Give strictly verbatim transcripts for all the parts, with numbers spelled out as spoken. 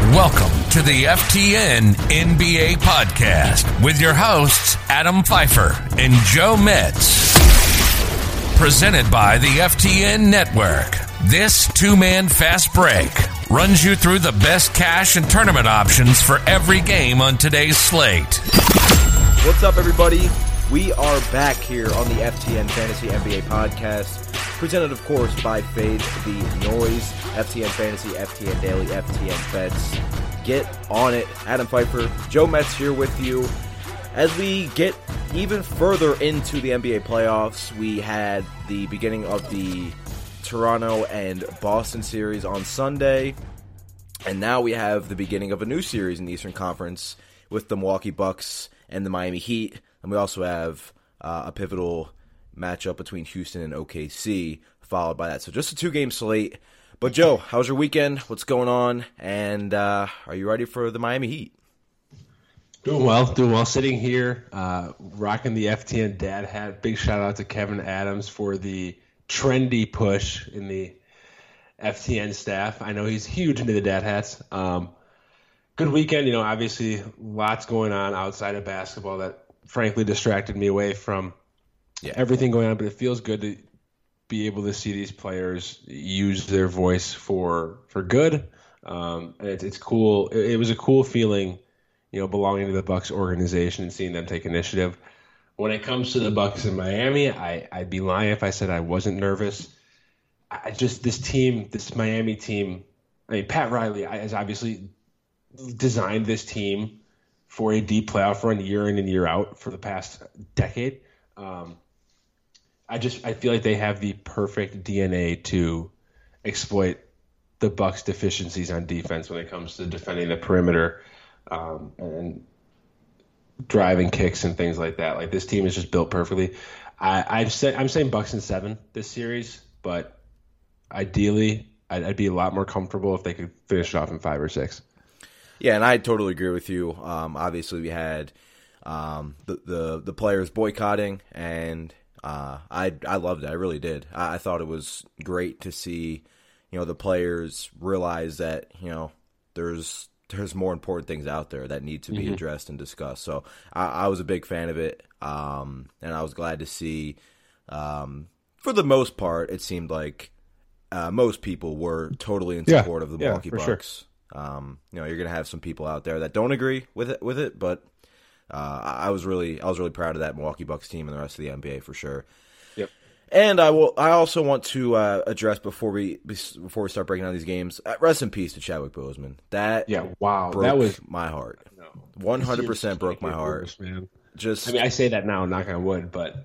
Welcome to the F T N N B A Podcast with your hosts, Adam Pfeiffer and Joe Metz. Presented by the F T N Network. This two-man fast break runs you through the best cash and tournament options for every game on today's slate. What's up, everybody? We are back here on the F T N Fantasy N B A Podcast, presented, of course, by Fade the Noise, F T N Fantasy, F T N Daily, F T N Bets. Get on it. Adam Pfeiffer, Joe Metz here with you. As we get even further into the N B A playoffs, we had the beginning of the Toronto and Boston series on Sunday, and now we have the beginning of a new series in the Eastern Conference with the Milwaukee Bucks and the Miami Heat, and we also have uh, a pivotal matchup between Houston and O K C followed by that. So just a two-game slate. But Joe, how's your weekend? What's going on? And uh, are you ready for the Miami Heat? Doing well, doing well. Sitting here, uh, rocking the F T N dad hat. Big shout out to Kevin Adams for the trendy push in the F T N staff. I know he's huge into the dad hats. Um, good weekend. You know, obviously lots going on outside of basketball that frankly distracted me away from yeah. everything going on. But it feels good to be able to see these players use their voice for for good. Um, and it's, it's cool. It, it was a cool feeling, you know, belonging to the Bucks organization and seeing them take initiative. When it comes to the Bucks in Miami, I, I'd be lying if I said I wasn't nervous. I just this team, this Miami team. I mean, Pat Riley has obviously designed this team for a deep playoff run year in and year out for the past decade. Um, I just I feel like they have the perfect D N A to exploit the Bucks' deficiencies on defense when it comes to defending the perimeter um, and driving kicks and things like that. Like this team is just built perfectly. I, I've said I'm saying Bucks in seven this series, but ideally I'd, I'd be a lot more comfortable if they could finish it off in five or six. Yeah, and I totally agree with you. Um, obviously, we had um, the, the the players boycotting, and uh, I I loved it. I really did. I, I thought it was great to see, you know, the players realize that, you know, there's there's more important things out there that need to be mm-hmm. addressed and discussed. So I, I was a big fan of it, um, and I was glad to see. Um, for the most part, it seemed like uh, most people were totally in support yeah, of the Milwaukee yeah, Bucks. Sure. Um, you know, you're gonna have some people out there that don't agree with it, with it, but uh, I was really, I was really proud of that Milwaukee Bucks team and the rest of the N B A for sure. Yep. And I will, I also want to uh, address before we before we start breaking down these games. Uh, rest in peace to Chadwick Boseman. That yeah, wow, broke that was my heart. One hundred percent broke my heart, worse, man. Just, I mean, I say that now, knock on wood, but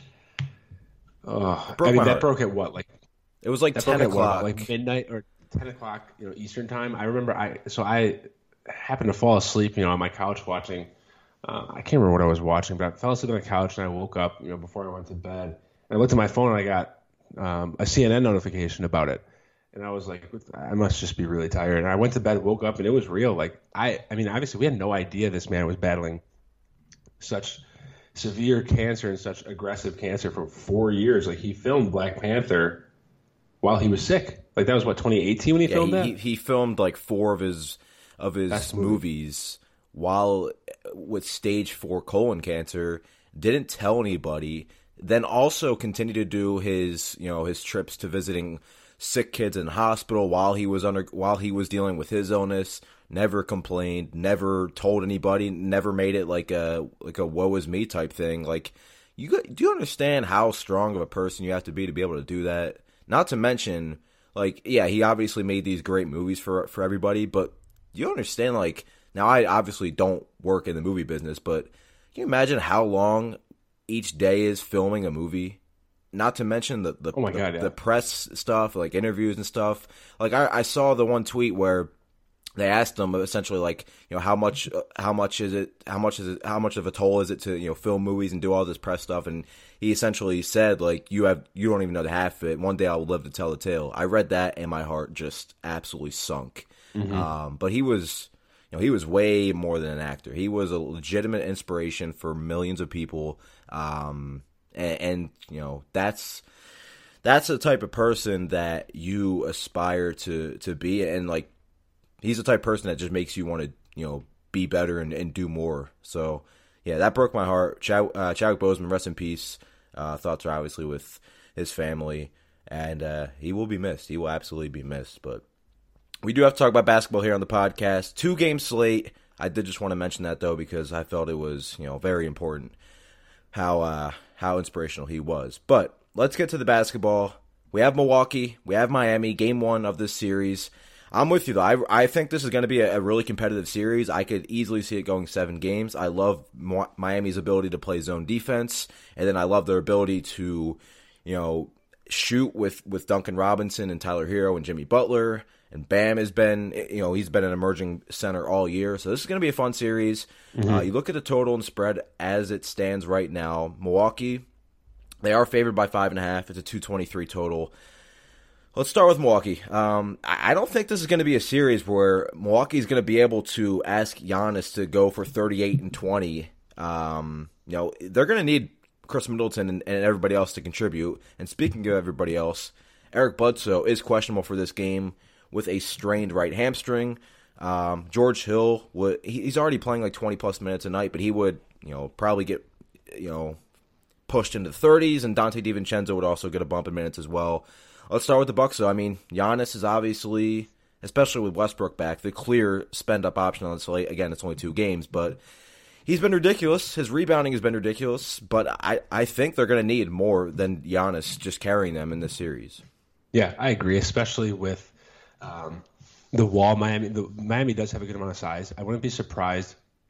oh, broke I mean, my that heart. broke at what, like it was like that ten broke at o'clock, what, like midnight or ten o'clock, you know, Eastern time. I remember I so I happened to fall asleep, you know, on my couch watching. Uh, I can't remember what I was watching, but I fell asleep on the couch and I woke up, you know, before I went to bed. And I looked at my phone and I got um, a C N N notification about it, and I was like, I must just be really tired. And I went to bed, woke up, and it was real. Like I, I mean, obviously we had no idea this man was battling such severe cancer and such aggressive cancer for four years. Like he filmed Black Panther while he was sick. Like that was what twenty eighteen when he yeah, filmed he, that. He, he filmed like four of his of his Best movies while with stage four colon cancer. Didn't tell anybody. Then also continued to do his you know his trips to visiting sick kids in hospital while he was under while he was dealing with his illness. Never complained. Never told anybody. Never made it like a like a woe is me type thing. Like you do you understand how strong of a person you have to be to be able to do that? Not to mention, like, yeah, he obviously made these great movies for for everybody, but you understand, like, now I obviously don't work in the movie business, but can you imagine how long each day is filming a movie? Not to mention the the, oh my the, God, yeah. the press stuff, like interviews and stuff. Like I, I saw the one tweet where they asked him essentially, like, you know, how much how much is it how much is it how much of a toll is it to, you know, film movies and do all this press stuff, and he essentially said, like, you have you don't even know the half of it. One day I will live to tell the tale. I read that and my heart just absolutely sunk. Mm-hmm. Um, but he was, you know, he was way more than an actor. He was a legitimate inspiration for millions of people. Um, and, and you know, that's that's the type of person that you aspire to to be, and like. he's the type of person that just makes you want to, you know, be better and, and do more. So, yeah, that broke my heart. Chow, uh, Chadwick Boseman, rest in peace. Uh, thoughts are obviously with his family, and uh, he will be missed. He will absolutely be missed. But we do have to talk about basketball here on the podcast. Two game slate. I did just want to mention that though because I felt it was, you know, very important how uh, how inspirational he was. But let's get to the basketball. We have Milwaukee. We have Miami. Game one of this series. I'm with you, though. I, I think this is going to be a, a really competitive series. I could easily see it going seven games. I love Mo- Miami's ability to play zone defense, and then I love their ability to, you know, shoot with, with Duncan Robinson and Tyler Hero and Jimmy Butler. And Bam has been, you know, he's been an emerging center all year. So this is going to be a fun series. Mm-hmm. Uh, you look at the total and spread as it stands right now. Milwaukee, they are favored by five and a half. It's a two twenty-three total. Let's start with Milwaukee. Um, I don't think this is going to be a series where Milwaukee is going to be able to ask Giannis to go for thirty-eight and twenty. Um, you know, they're going to need Chris Middleton and, and everybody else to contribute. And speaking of everybody else, Eric Bledsoe is questionable for this game with a strained right hamstring. Um, George Hill, would, he's already playing like twenty plus minutes a night, but he would, you know, probably get, you know, pushed into the thirties, and Dante DiVincenzo would also get a bump in minutes as well. Let's start with the Bucks, though. I mean, Giannis is obviously, especially with Westbrook back, the clear spend-up option on the slate. Again, it's only two games, but he's been ridiculous. His rebounding has been ridiculous, but I, I think they're going to need more than Giannis just carrying them in this series. Yeah, I agree, especially with um, the wall. Miami the, Miami does have a good amount of size. I wouldn't be surprised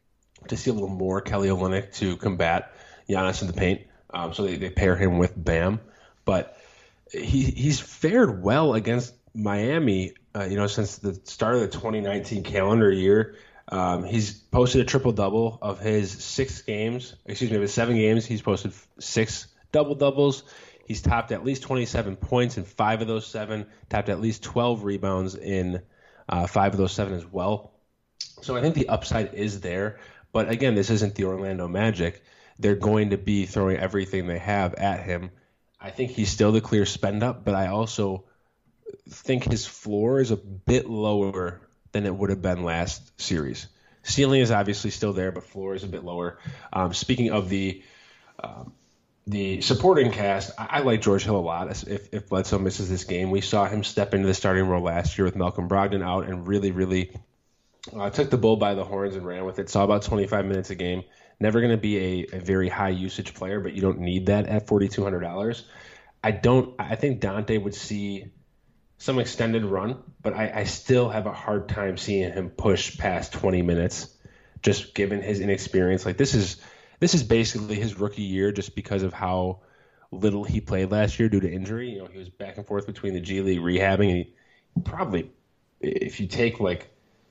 to see a little more Kelly Olynyk to combat Giannis in the paint. Um, so they, they pair him with Bam. But he he's fared well against Miami, uh, you know, since the start of the twenty nineteen calendar year. Um, he's posted a triple-double of his six games. Excuse me, of his seven games, he's posted six double-doubles. He's topped at least twenty-seven points in five of those seven, topped at least twelve rebounds in uh, five of those seven as well. So I think the upside is there. But again, this isn't the Orlando Magic. They're going to be throwing everything they have at him. I think he's still the clear spend up, but I also think his floor is a bit lower than it would have been last series. Ceiling is obviously still there, but floor is a bit lower. Um, speaking of the um, the supporting cast, I, I like George Hill a lot. If, if Bledsoe misses this game, we saw him step into the starting role last year with Malcolm Brogdon out and really, really uh, took the bull by the horns and ran with it. Saw about twenty-five minutes a game. Never going to be a, a very high usage player, but you don't need that at forty-two hundred dollars. I don't. I think Dante would see some extended run, but I, I still have a hard time seeing him push past twenty minutes, just given his inexperience. Like this is this is basically his rookie year, just because of how little he played last year due to injury. You know, he was back and forth between the G League rehabbing, and he probably, if you take like.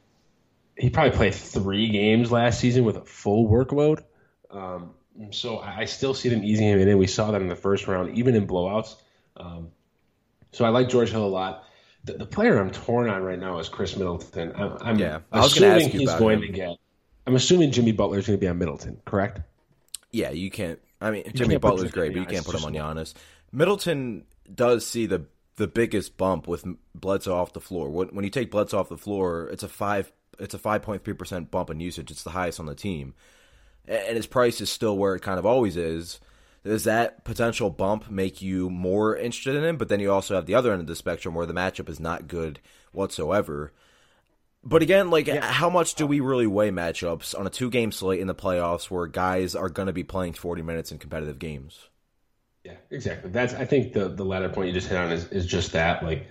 He probably played three games last season with a full workload. Um, so I still see them easing him in. We saw that in the first round, even in blowouts. Um, so I like George Hill a lot. The, the player I'm torn on right now is Chris Middleton. I'm, I'm yeah, I was assuming ask you he's about going him. to get. I'm assuming Jimmy Butler is going to be on Middleton, correct? Yeah, you can't. I mean, you Jimmy Butler's great, but you can't put him on Giannis. Middleton does see the the biggest bump with Bledsoe off the floor. When, when you take Bledsoe off the floor, it's a five. It's a five point three percent bump in usage. It's the highest on the team. And his price is still where it kind of always is. Does that potential bump make you more interested in him? But then you also have the other end of the spectrum where the matchup is not good whatsoever. But again, like, yeah. How much do we really weigh matchups on a two-game slate in the playoffs where guys are going to be playing forty minutes in competitive games? Yeah, exactly. That's I think the, the latter point you just hit on is, is just that. Like,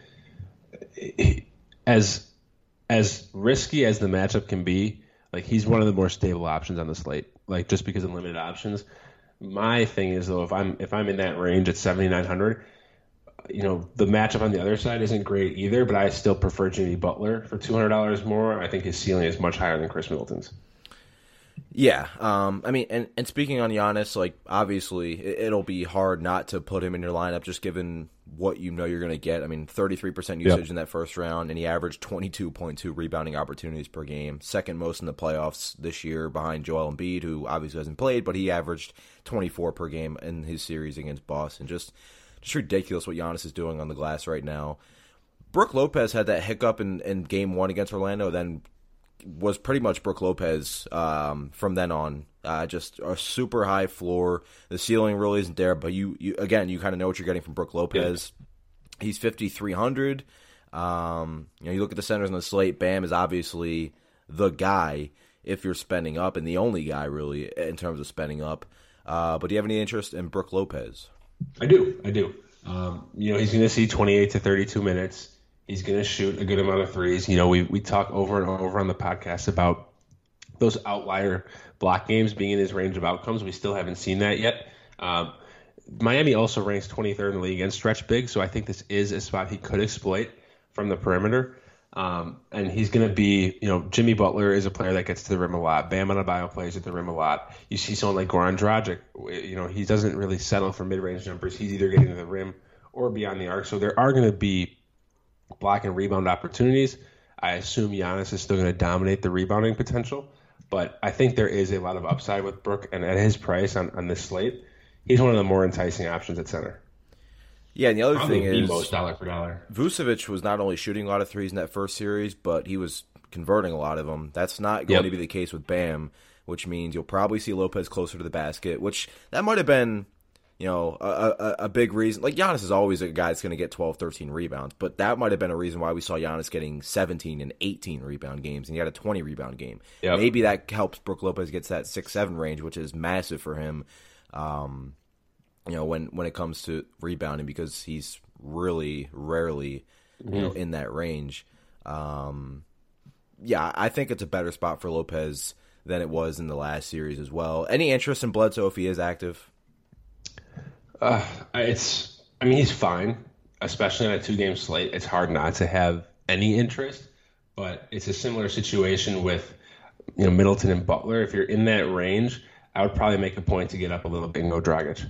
as... As risky as the matchup can be, like he's one of the more stable options on the slate. Like just because of limited options. My thing is though, if I'm if I'm in that range at seventy-nine hundred, you know the matchup on the other side isn't great either. But I still prefer Jimmy Butler for two hundred dollars more. I think his ceiling is much higher than Chris Middleton's. Yeah, um, I mean, and, and speaking on Giannis, like obviously it, it'll be hard not to put him in your lineup just given what you know you're going to get. I mean, thirty-three percent usage yep. in that first round, and he averaged twenty-two point two rebounding opportunities per game, second most in the playoffs this year behind Joel Embiid, who obviously hasn't played, but he averaged twenty-four per game in his series against Boston. Just, just ridiculous what Giannis is doing on the glass right now. Brook Lopez had that hiccup in, in game one against Orlando, then was pretty much Brook Lopez um, from then on. Uh, just a super high floor. The ceiling really isn't there, but you, you again, you kind of know what you're getting from Brook Lopez. Yeah. He's fifty-three hundred. Um, you know, you look at the centers on the slate. Bam is obviously the guy if you're spending up, and the only guy really in terms of spending up. Uh, but do you have any interest in Brook Lopez? I do. I do. Um, you know, he's going to see twenty-eight to thirty-two minutes. He's going to shoot a good amount of threes. You know, we we talk over and over on the podcast about those outlier block games being in his range of outcomes. We still haven't seen that yet. Um, Miami also ranks twenty-third in the league against stretch big, so I think this is a spot he could exploit from the perimeter. Um, and he's going to be, you know, Jimmy Butler is a player that gets to the rim a lot. Bam Adebayo plays at the rim a lot. You see someone like Goran Dragic, you know, he doesn't really settle for mid-range jumpers. He's either getting to the rim or beyond the arc. So there are going to be block and rebound opportunities. I assume Giannis is still going to dominate the rebounding potential, but I think there is a lot of upside with Brook, and at his price on, on this slate, he's one of the more enticing options at center. Yeah, and the other Probably thing the is most dollar for dollar. Vucevic was not only shooting a lot of threes in that first series, but he was converting a lot of them. That's not going Yep. to be the case with Bam, which means you'll probably see Lopez closer to the basket, which that might have been, you know, a, a, a big reason. Like, Giannis is always a guy that's going to get twelve, thirteen rebounds, but that might have been a reason why we saw Giannis getting seventeen and eighteen rebound games, and he had a twenty rebound game. Yep. Maybe that helps Brook Lopez get to that six seven range, which is massive for him, um, you know, when, when it comes to rebounding, because he's really rarely, you know, in that range. Um, yeah, I think it's a better spot for Lopez than it was in the last series as well. Any interest in Bledsoe if he is active? Uh, it's, I mean, he's fine, especially on a two-game slate. It's hard not to have any interest, but it's a similar situation with, you know, Middleton and Butler. If you're in that range, I would probably make a point to get up a little bit and go Dragic.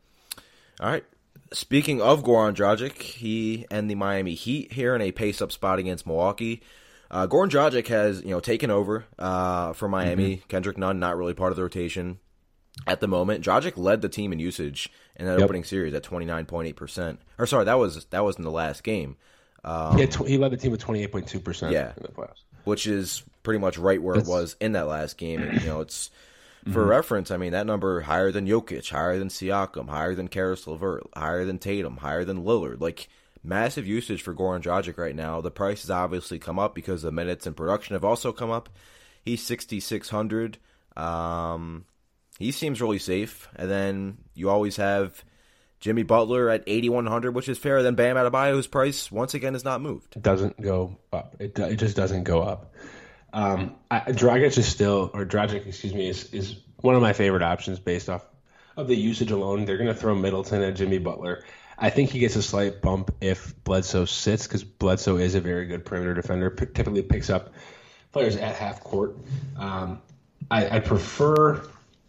All right. Speaking of Goran Dragic, he and the Miami Heat here in a pace-up spot against Milwaukee. Uh, Goran Dragic has, you know, taken over uh, for Miami. Mm-hmm. Kendrick Nunn not really part of the rotation at the moment. Dragic led the team in usage in that yep. opening series at twenty-nine point eight percent. Or sorry, that was that was in the last game. Um, he, had tw- he led the team with twenty-eight point two percent yeah, in the playoffs, which is pretty much right where That's... it was in that last game. And, you know, it's for mm-hmm. reference, I mean, that number higher than Jokic, higher than Siakam, higher than Karis LeVert, higher than Tatum, higher than Lillard. Like, massive usage for Goran Dragic right now. The price has obviously come up because the minutes and production have also come up. He's sixty-six hundred. Um, he seems really safe. And then you always have Jimmy Butler at eighty-one hundred, which is fairer than Bam Adebayo, whose price, once again, has not moved. It doesn't go up. It, it just doesn't go up. Um, I, Dragic is still, or Dragic, excuse me, is, is one of my favorite options based off of the usage alone. They're going to throw Middleton and Jimmy Butler. I think he gets a slight bump if Bledsoe sits, because Bledsoe is a very good perimeter defender, p- typically picks up players at half court. Um, I, I prefer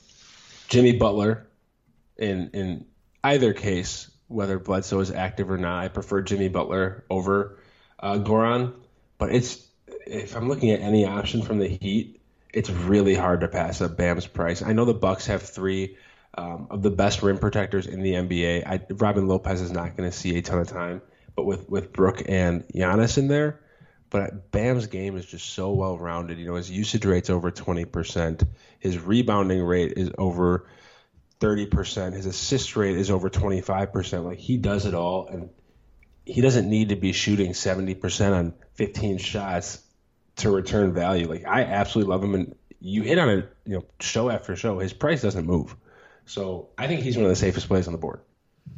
Jimmy Butler in in either case, whether Bledsoe is active or not. I prefer Jimmy Butler over uh, Goran, but it's if I'm looking at any option from the Heat, it's really hard to pass up Bam's price. I know the Bucks have three um, of the best rim protectors in the N B A. I, Robin Lopez is not going to see a ton of time, but with, with Brook and Giannis in there, but Bam's game is just so well-rounded. You know, his usage rate's over twenty percent. His rebounding rate is over thirty percent. His assist rate is over twenty-five percent. Like, he does it all, and he doesn't need to be shooting seventy percent on fifteen shots to return value. Like, I absolutely love him, and you hit on it, you know, show after show. His price doesn't move, so I think he's one of the safest plays on the board.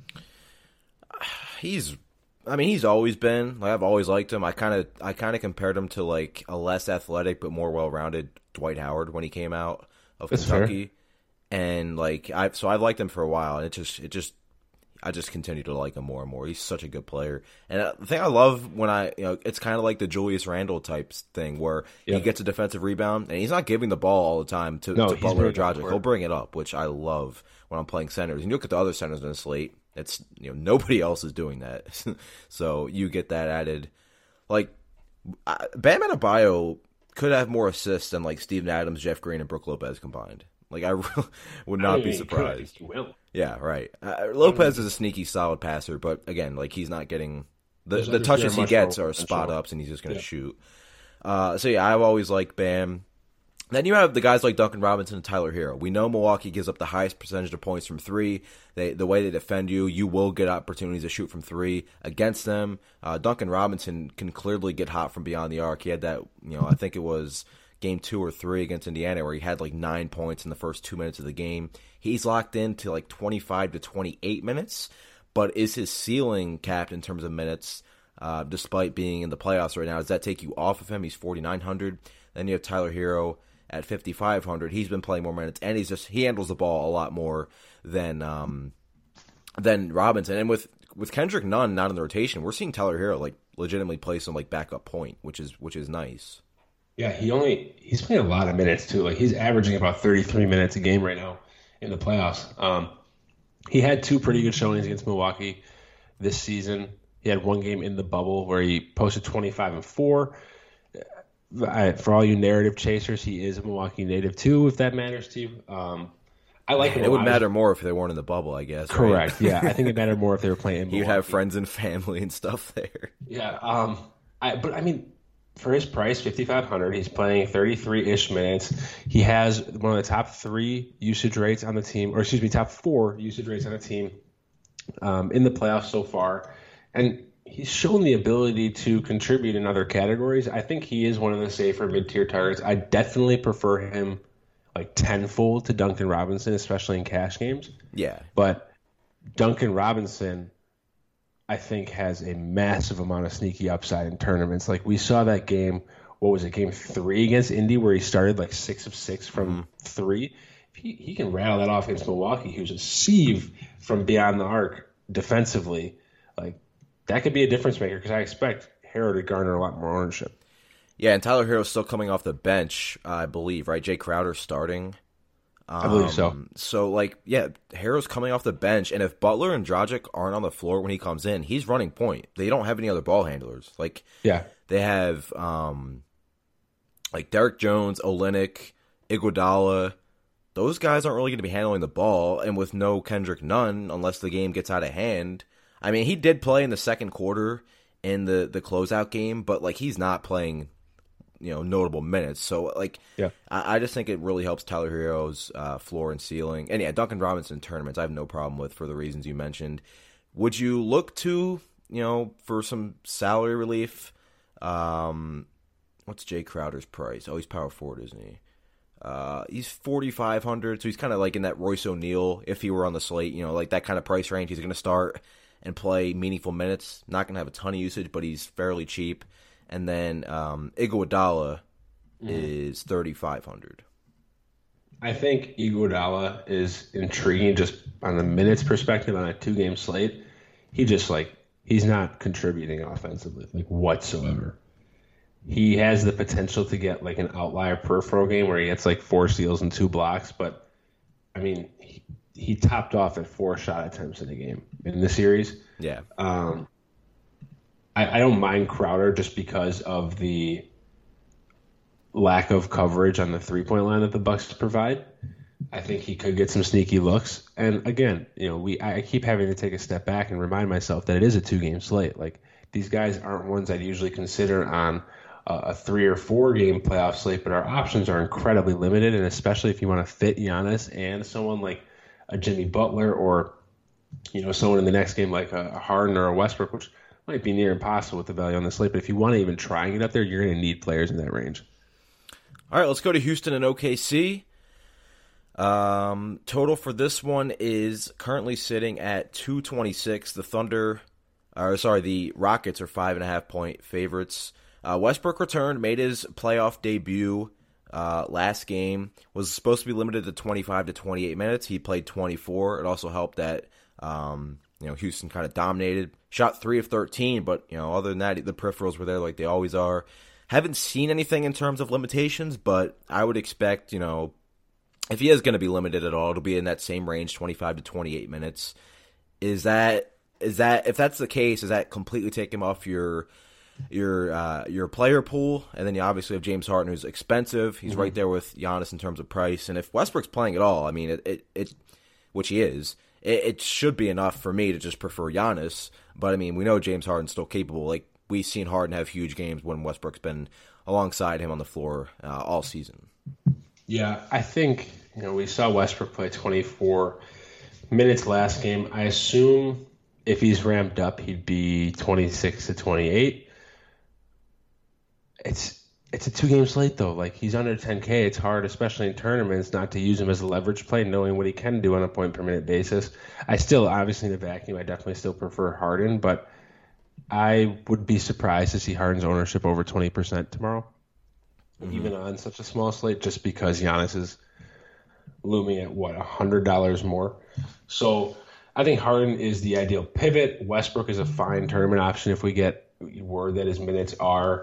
He's, I mean, he's always been like I've always liked him. I kind of, I kind of compared him to like a less athletic but more well-rounded Dwight Howard when he came out of That's Kentucky, fair. and like I, so I've liked him for a while, and it just, it just. I just continue to like him more and more. He's such a good player. And the thing I love when I, you know, it's kind of like the Julius Randle type thing where yep. he gets a defensive rebound and he's not giving the ball all the time to, no, to Butler or Dragic. He'll bring it up, which I love when I'm playing centers. And you look at the other centers in the slate, it's, you know, nobody else is doing that. So you get that added. Like, Bam Adebayo could have more assists than like Steven Adams, Jeff Green, and Brook Lopez combined. Like, I really would not I mean, be surprised. He will. Yeah, right. Uh, Lopez is a sneaky, solid passer, but again, like he's not getting The the touches he gets are spot ups, and he's just going to yeah. shoot. Uh, so yeah, I've always liked Bam. Then you have the guys like Duncan Robinson and Tyler Hero. We know Milwaukee gives up the highest percentage of points from three. They, the way they defend you, you will get opportunities to shoot from three against them. Uh, Duncan Robinson can clearly get hot from beyond the arc. He had that, you know, I think it was game two or three against Indiana where he had like nine points in the first two minutes of the game. He's locked into like twenty-five to twenty-eight minutes, but is his ceiling capped in terms of minutes, uh, despite being in the playoffs right now? Does that take you off of him? He's forty-nine hundred. Then you have Tyler Hero at fifty-five hundred. He's been playing more minutes, and he's just he handles the ball a lot more than um, than Robinson. And with with Kendrick Nunn not in the rotation, we're seeing Tyler Hero like legitimately play some like backup point, which is which is nice. Yeah, he only he's playing a lot of minutes too. Like he's averaging about thirty-three minutes a game right now in the playoffs. Um, he had two pretty good showings against Milwaukee this season. He had one game in the bubble where he posted twenty-five and four. I, for all you narrative chasers, he is a Milwaukee native too, if that matters to you. Um, I like him. It would matter more if they weren't in the bubble, I guess. Correct. Right? Yeah, I think it mattered more if they were playing in Milwaukee. You'd have friends and family and stuff there. Yeah. Um. I. But I mean, for his price, fifty-five hundred, he's playing thirty-three-ish minutes. He has one of the top three usage rates on the team, or excuse me, top four usage rates on the team um, in the playoffs so far, and he's shown the ability to contribute in other categories. I think he is one of the safer mid-tier targets. I definitely prefer him like tenfold to Duncan Robinson, especially in cash games. Yeah. But Duncan Robinson, I think, has a massive amount of sneaky upside in tournaments. Like we saw that game, what was it, game three against Indy, where he started like six of six from mm-hmm. three. If he, he can rattle that off against Milwaukee, who's a sieve from beyond the arc defensively. Like, that could be a difference maker because I expect Hero to garner a lot more ownership. Yeah, and Tyler Hero's still coming off the bench, I believe, right? Jay Crowder's starting. Um, I believe so. So, like, yeah, Hero's coming off the bench, and if Butler and Dragic aren't on the floor when he comes in, he's running point. They don't have any other ball handlers. Like, yeah, they have, um, like, Derek Jones, Olynyk, Iguodala. Those guys aren't really going to be handling the ball, and with no Kendrick Nunn, unless the game gets out of hand. I mean, he did play in the second quarter in the, the closeout game, but, like, he's not playing, you know, notable minutes. So, like, yeah. I, I just think it really helps Tyler Hero's uh, floor and ceiling. And, yeah, Duncan Robinson tournaments I have no problem with for the reasons you mentioned. Would you look to, you know, for some salary relief? Um, what's Jay Crowder's price? Oh, he's power forward, isn't he? Uh, he's forty-five hundred, so he's kind of like in that Royce O'Neal, if he were on the slate, you know, like that kind of price range. He's going to start and play meaningful minutes. Not going to have a ton of usage, but he's fairly cheap. And then um, Iguodala mm. is thirty-five hundred. I think Iguodala is intriguing just on the minutes perspective on a two-game slate. He just, like, he's not contributing offensively, like, whatsoever. He has the potential to get, like, an outlier peripheral game where he gets, like, four steals and two blocks. But, I mean, he, he topped off at four shot attempts in a game in the series. Yeah. Um, I, I don't mind Crowder just because of the lack of coverage on the three-point line that the Bucks provide. I think he could get some sneaky looks. And, again, you know, we I keep having to take a step back and remind myself that it is a two-game slate. Like, these guys aren't ones I'd usually consider on – a three or four game playoff slate, but our options are incredibly limited, and especially if you want to fit Giannis and someone like a Jimmy Butler or, you know, someone in the next game like a Harden or a Westbrook, which might be near impossible with the value on the slate. But if you want to even try and get up there, you're going to need players in that range. All right, let's go to Houston and O K C. Um, total for this one is currently sitting at two twenty-six. The Thunder, or sorry, the Rockets are five and a half point favorites. Uh, Westbrook returned, made his playoff debut uh, last game, was supposed to be limited to twenty-five to twenty-eight minutes. He played twenty-four. It also helped that um, you know Houston kind of dominated. Shot three of thirteen, but you know other than that, the peripherals were there like they always are. Haven't seen anything in terms of limitations, but I would expect, you know, if he is going to be limited at all, it'll be in that same range, twenty-five to twenty-eight minutes. Is that is that if that's the case, is that completely take him off your your uh, your player pool? And then you obviously have James Harden, who's expensive. He's mm-hmm. right there with Giannis in terms of price. And if Westbrook's playing at all, I mean, it, it, it which he is, it, it should be enough for me to just prefer Giannis. But, I mean, we know James Harden's still capable. Like, we've seen Harden have huge games when Westbrook's been alongside him on the floor uh, all season. Yeah, I think, you know, we saw Westbrook play twenty-four minutes last game. I assume if he's ramped up, he'd be twenty-six to twenty-eight. It's it's a two-game slate, though. Like, he's under ten K. It's hard, especially in tournaments, not to use him as a leverage play, knowing what he can do on a point-per-minute basis. I still, obviously, in the vacuum, I definitely still prefer Harden, but I would be surprised to see Harden's ownership over twenty percent tomorrow, mm-hmm. even on such a small slate, just because Giannis is looming at, what, one hundred dollars more. So I think Harden is the ideal pivot. Westbrook is a fine tournament option if we get word that his minutes are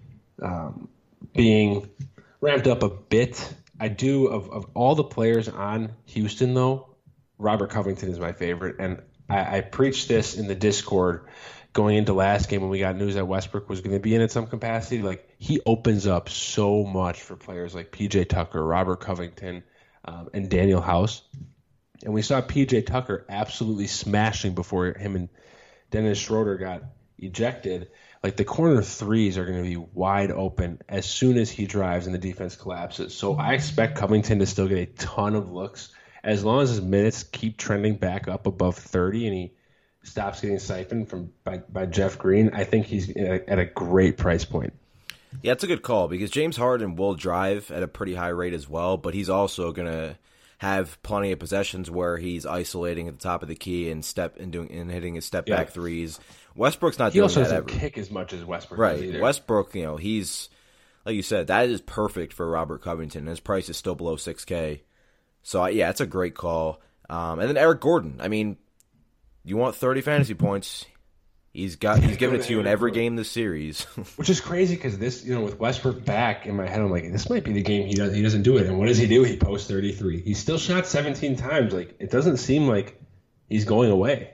um, being ramped up a bit. I do, of, of all the players on Houston, though, Robert Covington is my favorite. And I, I preached this in the Discord going into last game when we got news that Westbrook was going to be in at some capacity. Like, he opens up so much for players like P J Tucker, Robert Covington, um, and Daniel House. And we saw P J Tucker absolutely smashing before him and Dennis Schroeder got ejected. Like, the corner threes are going to be wide open as soon as he drives and the defense collapses. So I expect Covington to still get a ton of looks as long as his minutes keep trending back up above thirty and he stops getting siphoned from by, by Jeff Green. I think he's at a great price point. Yeah, it's a good call because James Harden will drive at a pretty high rate as well, but he's also going to have plenty of possessions where he's isolating at the top of the key and step and doing and hitting his step back yeah. threes. Westbrook's not he doing also that doesn't ever. kick as much as Westbrook right. does either. Westbrook, you know, he's like you said, that is perfect for Robert Covington. His price is still below six K. So yeah, it's a great call. Um, and then Eric Gordon. I mean, you want thirty fantasy points? He's got he's giving it to you in every game this series. Which is crazy because this, you know, with Westbrook back in my head, I'm like, this might be the game he does. He doesn't do it, and what does he do? He posts thirty-three. He still shot seventeen times. Like, it doesn't seem like he's going away.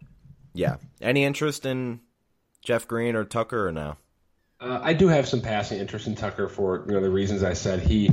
Yeah. Any interest in Jeff Green or Tucker or no? Uh, I do have some passing interest in Tucker for, you know, the reasons I said. He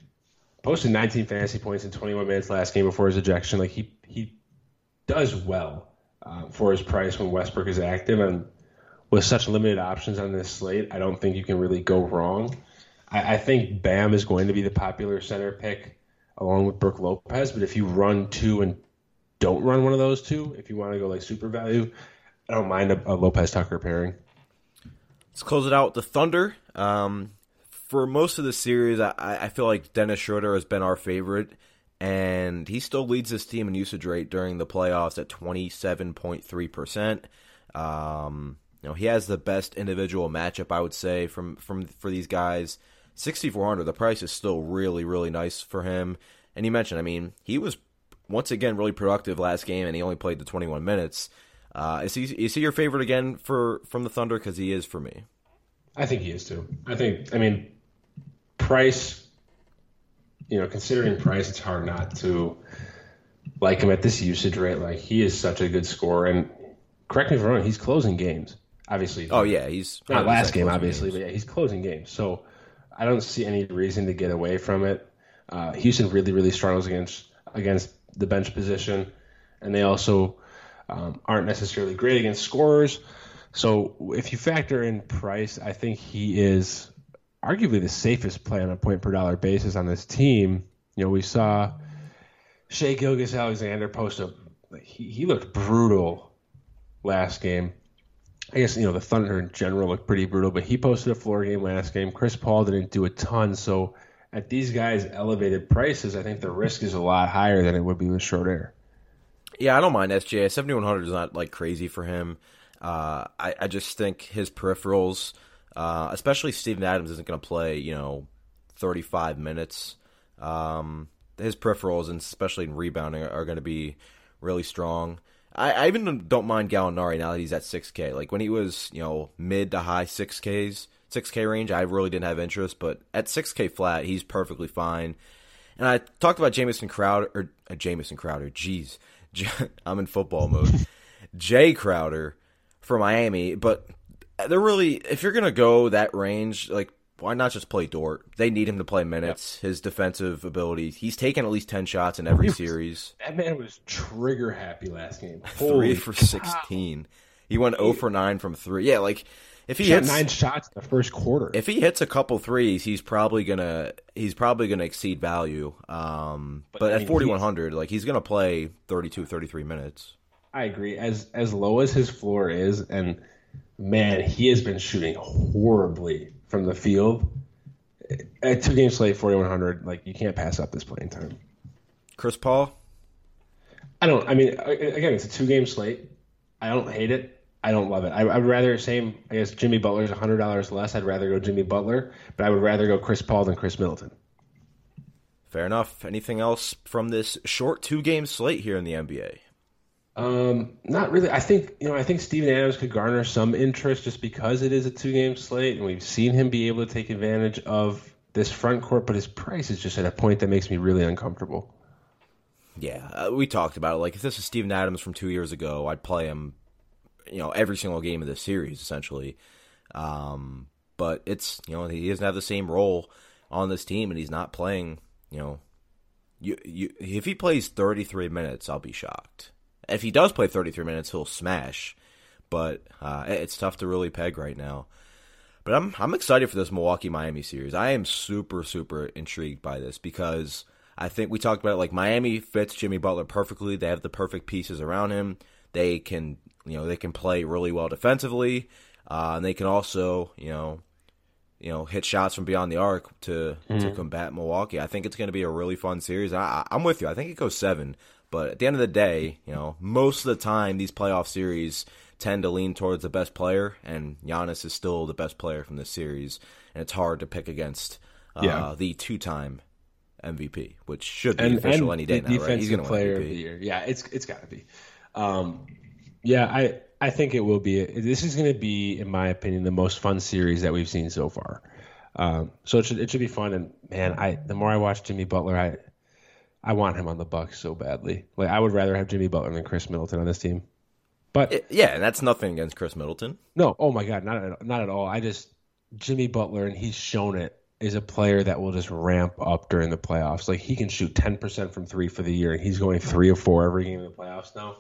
posted nineteen fantasy points in twenty-one minutes last game before his ejection. Like, he he does well uh, for his price when Westbrook is active, and with such limited options on this slate, I don't think you can really go wrong. I, I think Bam is going to be the popular center pick along with Brook Lopez, but if you run two and don't run one of those two, if you want to go like super value, I don't mind a, a Lopez-Tucker pairing. Let's close it out with the Thunder. Um, for most of the series, I, I feel like Dennis Schroeder has been our favorite, and he still leads this team in usage rate during the playoffs at twenty-seven point three percent. Um, you know, he has the best individual matchup, I would say, from, from for these guys. sixty-four hundred, the price is still really, really nice for him. And you mentioned, I mean, he was once again really productive last game, and he only played the twenty-one minutes. Uh, is he is he your favorite again for from the Thunder? Because he is for me. I think he is too. I think, I mean, price, you know, considering price, it's hard not to like him at this usage rate. Like, he is such a good scorer. And correct me if I'm wrong, he's closing games, obviously. Oh, yeah. He's not last game, obviously, games. But yeah, he's closing games. So I don't see any reason to get away from it. Uh, Houston really, really struggles against against the bench position, and they also um, aren't necessarily great against scorers. So if you factor in price, I think he is arguably the safest play on a point per dollar basis on this team. You know, we saw Shai Gilgeous-Alexander post a he, he looked brutal last game. I guess, you know, the Thunder in general looked pretty brutal, but he posted a floor game last game. Chris Paul didn't do a ton, so at these guys' elevated prices, I think the risk is a lot higher than it would be with Schroeder. Yeah, I don't mind S J. seventy-one hundred is not like crazy for him. Uh, I, I just think his peripherals, uh, especially Steven Adams isn't going to play, you know, thirty-five minutes. Um, his peripherals, and especially in rebounding, are, are going to be really strong. I, I even don't mind Gallinari now that he's at six K. Like, when he was, you know, mid to high six Ks, six K range, I really didn't have interest, but at six K flat, he's perfectly fine. And I talked about Jamison Crowder, or uh, Jamison Crowder, jeez, J- I'm in football mode. Jay Crowder for Miami, but they're really, if you're going to go that range, like, why not just play Dort? They need him to play minutes. Yep. His defensive ability, he's taken at least ten shots in every was, series. That man was trigger happy last game. Three for sixteen. He went zero for nine from three. Yeah, like if he, he hits had nine shots in the first quarter. If he hits a couple threes, he's probably gonna he's probably gonna exceed value. Um, but, but I mean, at forty-one hundred, like he's gonna play thirty-two, thirty-three minutes. I agree. As as low as his floor is, and man, he has been shooting horribly from the field. At two game slate, forty-one hundred, like you can't pass up this playing time. Chris Paul? I don't. I mean, again, it's a two game slate. I don't hate it. I don't love it. I, I'd rather, same, I guess Jimmy Butler's one hundred dollars less. I'd rather go Jimmy Butler, but I would rather go Chris Paul than Chris Middleton. Fair enough. Anything else from this short two-game slate here in the N B A? Um, not really. I think, you know, I think Steven Adams could garner some interest just because it is a two-game slate, and we've seen him be able to take advantage of this front court, but his price is just at a point that makes me really uncomfortable. Yeah, uh, we talked about it. Like, if this is Steven Adams from two years ago, I'd play him, you know, every single game of this series, essentially. Um, but it's, you know, he doesn't have the same role on this team, and he's not playing, you know, you, you, if he plays thirty-three minutes, I'll be shocked. If he does play thirty-three minutes, he'll smash. But uh, it's tough to really peg right now. But I'm I'm excited for this Milwaukee-Miami series. I am super, super intrigued by this because I think we talked about it, like Miami fits Jimmy Butler perfectly. They have the perfect pieces around him. They can, you know, they can play really well defensively, uh, and they can also, you know, you know, hit shots from beyond the arc to mm-hmm. to combat Milwaukee. I think it's going to be a really fun series. I, I'm with you. I think it goes seven. But at the end of the day, you know, most of the time these playoff series tend to lean towards the best player, and Giannis is still the best player from this series, and it's hard to pick against uh, yeah. the two-time M V P, which should be and, official and any day now, right? He's going to win player M V P. Of the year. Yeah, it's it's got to be. Um, yeah, I I think it will be. This is going to be, in my opinion, the most fun series that we've seen so far. Um, so it should it should be fun. And man, I the more I watch Jimmy Butler, I I want him on the Bucks so badly. Like I would rather have Jimmy Butler than Chris Middleton on this team. But yeah, and that's nothing against Chris Middleton. No, oh my God, not at, not at all. I just Jimmy Butler, and he's shown it, is a player that will just ramp up during the playoffs. Like he can shoot ten percent from three for the year, and he's going three or four every game in the playoffs now.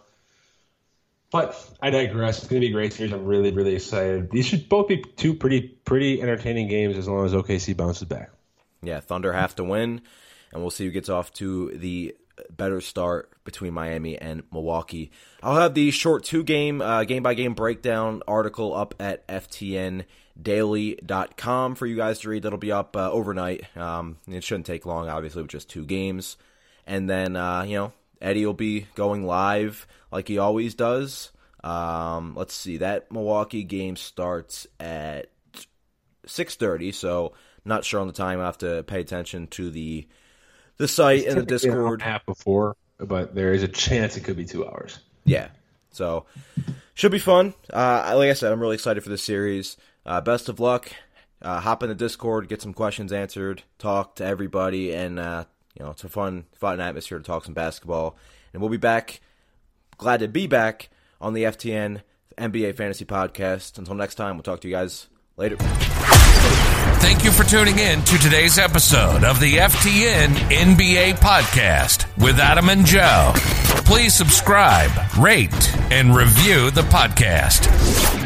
But I digress. It's going to be a great series. I'm really, really excited. These should both be two pretty, pretty entertaining games as long as O K C bounces back. Yeah, Thunder have to win, and we'll see who gets off to the better start between Miami and Milwaukee. I'll have the short two-game, uh, game-by-game breakdown article up at F T N daily dot com for you guys to read. That'll be up uh, overnight. Um, it shouldn't take long, obviously, with just two games. And then, uh, you know, Eddie will be going live like he always does. Um, let's see, that Milwaukee game starts at six thirty, so not sure on the time. I'll have to pay attention to the the site and the Discord. An hour before, but there is a chance it could be two hours. Yeah, so should be fun. Uh, like I said, I'm really excited for this series. Uh, best of luck. Uh, hop in the Discord, get some questions answered, talk to everybody, and uh, you know, it's a fun, fun atmosphere to talk some basketball. And we'll be back. Glad to be back on the F T N N B A Fantasy Podcast. Until next time, we'll talk to you guys later. Thank you for tuning in to today's episode of the F T N N B A Podcast with Adam and Joe. Please subscribe, rate, and review the podcast.